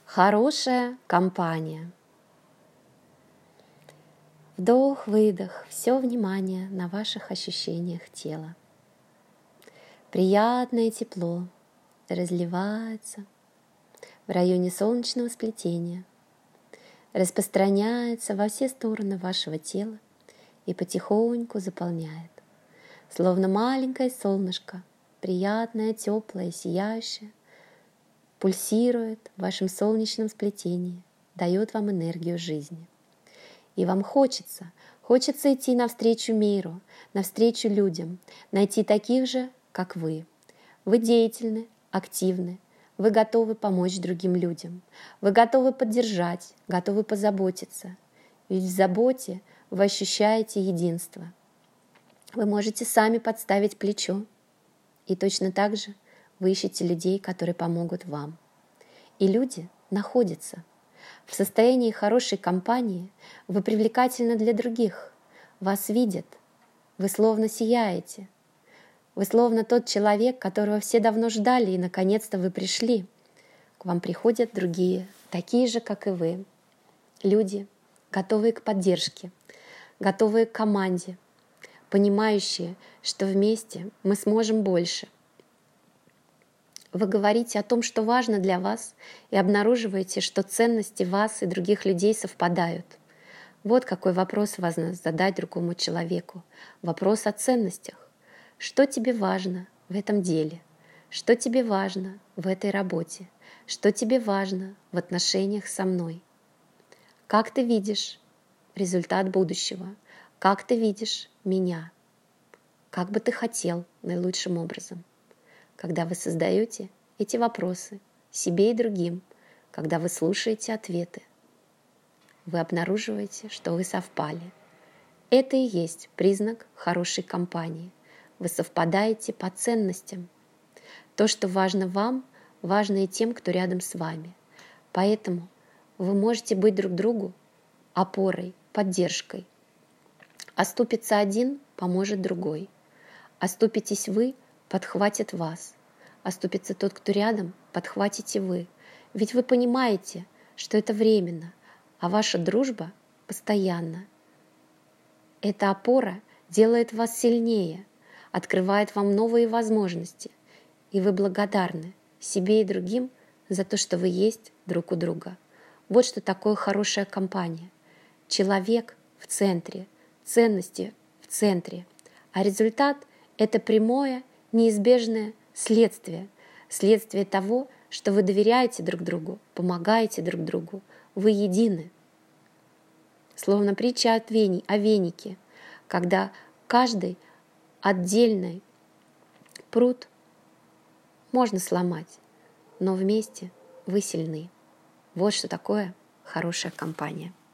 Хорошая компания. Вдох-выдох, все внимание на ваших ощущениях тела. Приятное тепло разливается в районе солнечного сплетения, распространяется во все стороны вашего тела и потихоньку заполняет, словно маленькое солнышко, приятное, теплое, сияющее, пульсирует в вашем солнечном сплетении, дает вам энергию жизни. И вам хочется идти навстречу миру, навстречу людям, найти таких же, как вы. Вы деятельны, активны, вы готовы помочь другим людям, вы готовы поддержать, готовы позаботиться. Ведь в заботе вы ощущаете единство. Вы можете сами подставить плечо, и точно так же вы ищете людей, которые помогут вам. И люди находятся. В состоянии хорошей компании вы привлекательны для других. Вас видят. Вы словно сияете. Вы словно тот человек, которого все давно ждали, и наконец-то вы пришли. К вам приходят другие, такие же, как и вы. Люди, готовые к поддержке, готовые к команде, понимающие, что вместе мы сможем больше. Вы говорите о том, что важно для вас, и обнаруживаете, что ценности вас и других людей совпадают. Вот какой вопрос важно задать другому человеку. Вопрос о ценностях. Что тебе важно в этом деле? Что тебе важно в этой работе? Что тебе важно в отношениях со мной? Как ты видишь результат будущего? Как ты видишь меня? Как бы ты хотел наилучшим образом? Когда вы создаете эти вопросы себе и другим, когда вы слушаете ответы, вы обнаруживаете, что вы совпали. Это и есть признак хорошей компании. Вы совпадаете по ценностям. То, что важно вам, важно и тем, кто рядом с вами. Поэтому вы можете быть друг другу опорой, поддержкой. Оступится один, поможет другой. Оступитесь вы, подхватит вас. Оступится тот, кто рядом, подхватите вы. Ведь вы понимаете, что это временно, а ваша дружба постоянна. Эта опора делает вас сильнее, открывает вам новые возможности. И вы благодарны себе и другим за то, что вы есть друг у друга. Вот что такое хорошая компания. Человек в центре, ценности в центре. А результат — это прямое, неизбежное следствие. Следствие того, что вы доверяете друг другу, помогаете друг другу. Вы едины. Словно притча о венике, когда каждый отдельный прут можно сломать, но вместе вы сильны. Вот что такое хорошая компания.